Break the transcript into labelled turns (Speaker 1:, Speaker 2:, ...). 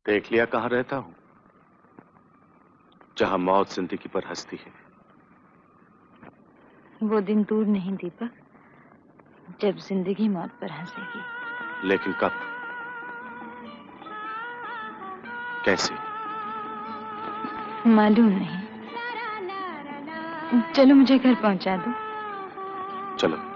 Speaker 1: देख लिया कहां रहता हूं, जहां मौत जिंदगी पर हंसती है।
Speaker 2: वो दिन दूर नहीं दीपक, जब जिंदगी मौत पर हंसेगी।
Speaker 1: लेकिन कब, कैसे?
Speaker 2: मालूम नहीं। चलो मुझे घर पहुंचा दो।
Speaker 1: चलो।